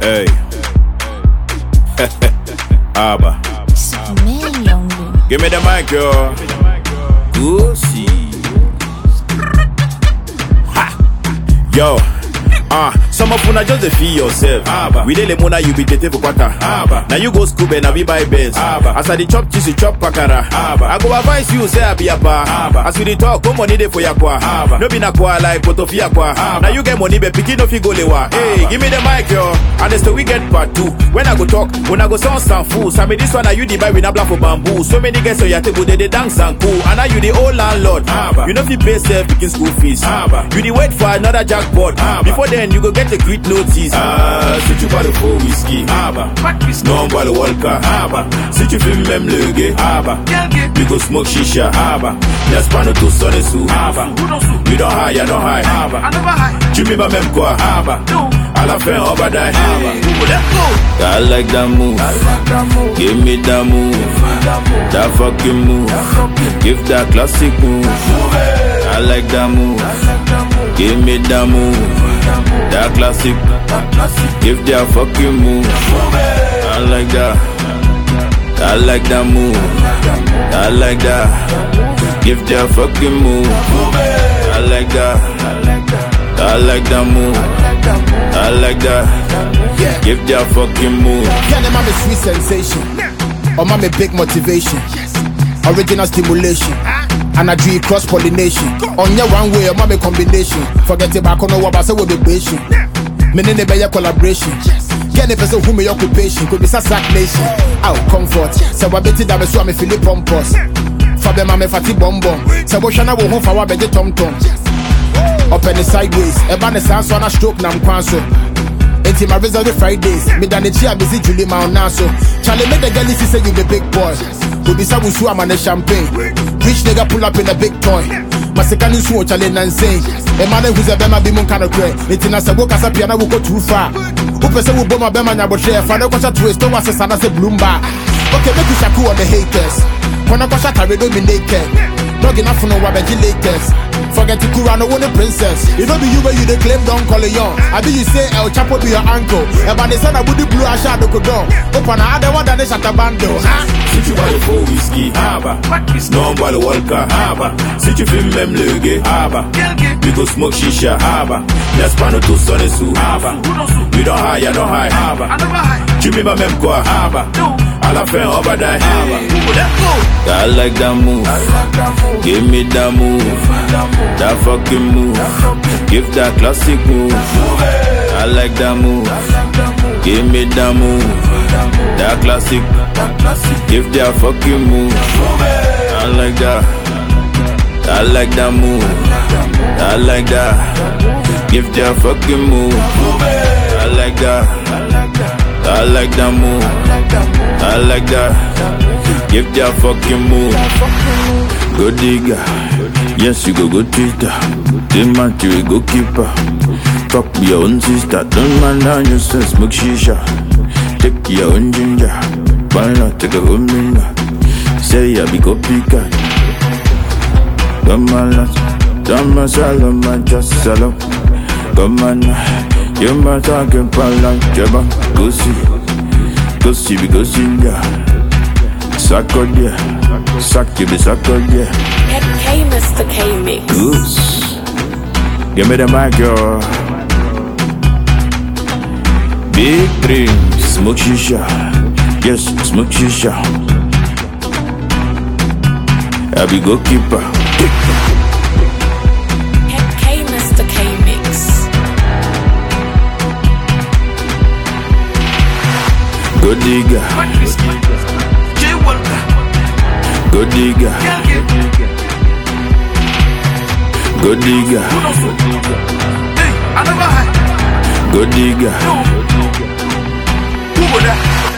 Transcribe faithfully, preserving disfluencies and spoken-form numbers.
Hey. Abba. Man, young. Give me the mic, yo. Goosey. Ha. Yo. Ah, uh, some of una just dey feel yourself. Abba. We dey le mona you be dating for quarter. Abba. Now you go school and now we buy beds. Abba. As I dey chop cheese, you chop pakara. Abba. I go advise you say I be a pa. Abba. As we dey talk, come money dey for yakwa. Abba. No be na kwa like potofia kwa. Now you get money, be pikin no fi go lewa. Hey, give me the mic, yo. And the we get part two. When I go talk, when I go sound some fools. I mean this one, now you the buy with a black for bamboo. So many guys on your table, they dey dance and cool. And now you the old landlord. Abba. You know fi pay self picking school fees. Abba. You the wait for another jackpot. Abba. Before then you go get the great notice. Ah, si tu parles faux whisky. Abba. Non bois le Walker. Abba. Si tu fumes même le gay. Abba. We go smoke shisha. Abba. N'est-ce pas nous tous sonner sous. Abba. You don't high, I don't high. Abba. Tu m'y vas même quoi. Abba. À la fin on va die. I like that move. Give me that move. That fucking move. Give that classic move. I like that move. Give me that move. That classic. Give that fucking move. I like that. I like that move. I like that. Give that fucking move. I like that. I like that move. I like that. Give that fucking move. Yeah, them I'm a sweet sensation. Or I'm a big motivation. Original stimulation. And I do cross pollination. On your one way, I'm a combination. Forget it back on no what I say with the patient. Meaning the better collaboration. Get the person who may occupation could be sack nation. Out comfort. So I bet it that I saw me Philip Pompos. Fabia Mame Fati Bomb Bomb. So what shall I go home for our better Tom Tom? Up in the sideways. A banner sounds on a stroke now. Enti my result Fridays. Me than the chia busy Julie Mount Naso. Charlie make the girl say you the big boy. We be sabu su am the champagne. Rich nigga pull up in a big toy. Masekani su Charlie Nancy. A man who's a bema be mon kind of cray. Enti na sabo kasa piano will go too far. Who person will bomb a bema nyabo share. Father kwasha twist. Don't want to say say bloomba. Okay, make you shaku on the haters. Kwana kwasha carry do me naked. Dog enough for no wabeji latest. Forget to Kura, no one a princess. It don't be you where you the claim don't call it young. I be you say El Chapo be your uncle. And by the son I would the blue I shot the codon. Open another one that is at a bando. Si tu bois le faux whisky, Abba. Non bois le Walker, Abba. Si tu fumes même le gay, Abba. We go smoke shisha, Abba. N'est-ce pas nous tous sonner sous, Abba. You don't high, I don't high, Abba. Tu m'y vas même quoi, Abba. À la fin on va die, Abba. I like that move. Give me that move. That fucking move. Give that classic move. I like that move. Give me that move. That classic. Give that fucking move. I like that. I like that move. I like that. Give that fucking move. I like that. I like that move. I like that. Give that fucking move. Go digger. Yes, you go go Twitter. Then man, you go keeper. Fuck your own sister. Don't man down yourself, smoke shisha. Take your own ginger. Why not take a home ringer? Say I be go picker. Come on, come on, salon, man, just salon. Come on, you my talking pala, jabba, go see, go see, we go see ya. Suck on ya, suck you be suck on ya. Hey, Mister K-Mix. Goose. Give me the mic, yo. Big dreams, smoke shisha. Yes, smoke shisha. I be go keeper. Hey, Mister K-Mix. Go digger. Go digger. Go digger. Go digger.